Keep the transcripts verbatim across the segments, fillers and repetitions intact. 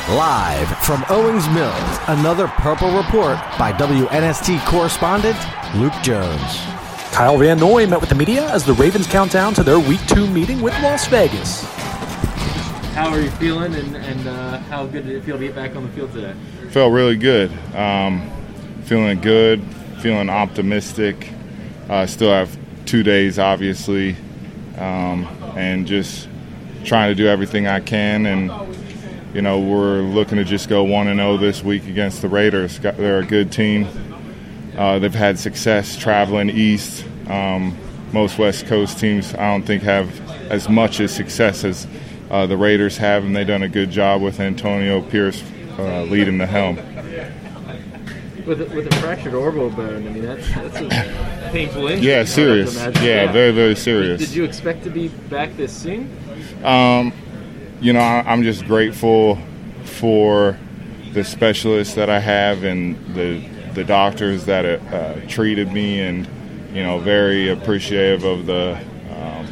Live from Owings Mills, another Purple Report by W N S T correspondent Luke Jones. Kyle Van Noy met with the media as the Ravens count down to their Week two meeting with Las Vegas. How are you feeling, and, and uh, how good did it feel to get back on the field today? Felt really good. Um, feeling good, feeling optimistic. Uh, still have two days, obviously, um, and just trying to do everything I can. And, you know, we're looking to just go one and oh this week against the Raiders. They're a good team. Uh, they've had success traveling east. Um, most West Coast teams, I don't think, have as much as success as uh, the Raiders have, and they've done a good job with Antonio Pierce uh, leading the helm. With a, with a fractured orbital bone, I mean, that's, that's a painful injury. Yeah, serious. Yeah, yeah, very, very serious. Did you expect to be back this soon? Um, you know, I, I'm just grateful for the specialists that I have and the the doctors that uh, treated me, and, you know, very appreciative of the um,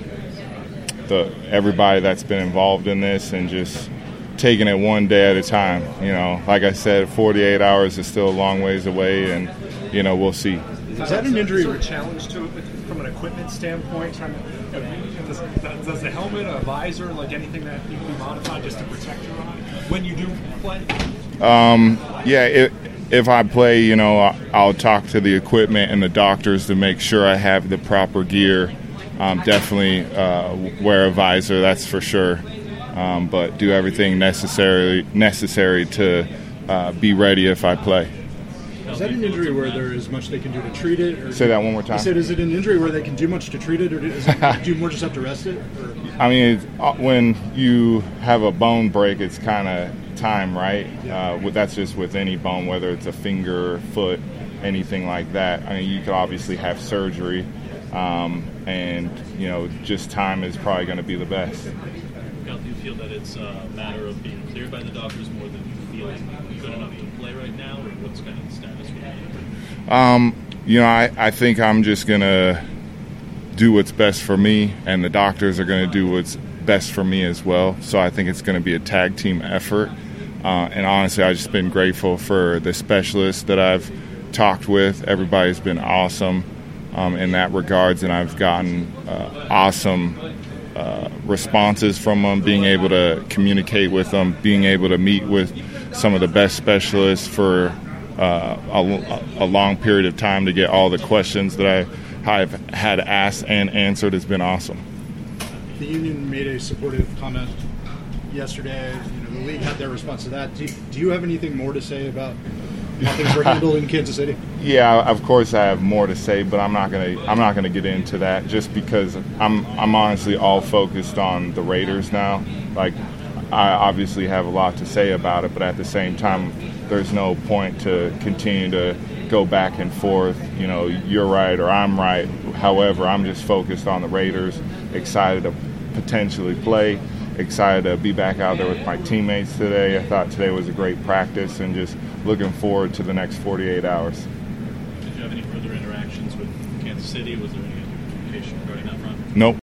the everybody that's been involved in this, and just taking it one day at a time. You know, like I said, forty-eight hours is still a long ways away, and, you know, we'll see. Is that an injury or a challenge to it from an equipment standpoint? Trying to, does, does the helmet, a visor, like anything that need to be modified just to protect your eye when you do play? Um, yeah, it, if I play, you know, I'll talk to the equipment and the doctors to make sure I have the proper gear. Um, definitely uh, wear a visor, that's for sure. Um, but do everything necessary necessary to uh, be ready if I play. Is that an injury where there is much they can do to treat it? Or Say that one more time. I said, is it an injury where they can do much to treat it, or is it, do you more just have to rest it? Or? I mean, it's, uh, when you have a bone break, it's kind of time, right? Uh, with, that's just with any bone, whether it's a finger, foot, anything like that. I mean, you could obviously have surgery, um, and, you know, just time is probably going to be the best. Do you feel that it's a matter of being cleared by the doctors more than you feeling good enough to play right now, or what's kind of the status with you? Um, you know, I, I think I'm just going to do what's best for me, and the doctors are going to do what's best for me as well. So I think it's going to be a tag team effort. Uh, and honestly, I've just been grateful for the specialists that I've talked with. Everybody's been awesome um, in that regards, and I've gotten uh, awesome uh, responses from them, being able to communicate with them, being able to meet with some of the best specialists for uh, a, a long period of time to get all the questions that I, I've had asked and answered has been awesome. The union made a supportive comment yesterday. You know, the league had their response to that. Do you, do you have anything more to say about how things were handled in Kansas City? Yeah, of course I have more to say, but I'm not gonna I'm not gonna get into that just because I'm I'm honestly all focused on the Raiders now. Like, I obviously have a lot to say about it, but at the same time, there's no point to continue to go back and forth. You know, you're right or I'm right. However, I'm just focused on the Raiders. Excited to potentially play. Excited to be back out there with my teammates today. I thought today was a great practice, and just looking forward to the next forty-eight hours. Did you have any further interactions with Kansas City? Was there any communication regarding that front? Nope.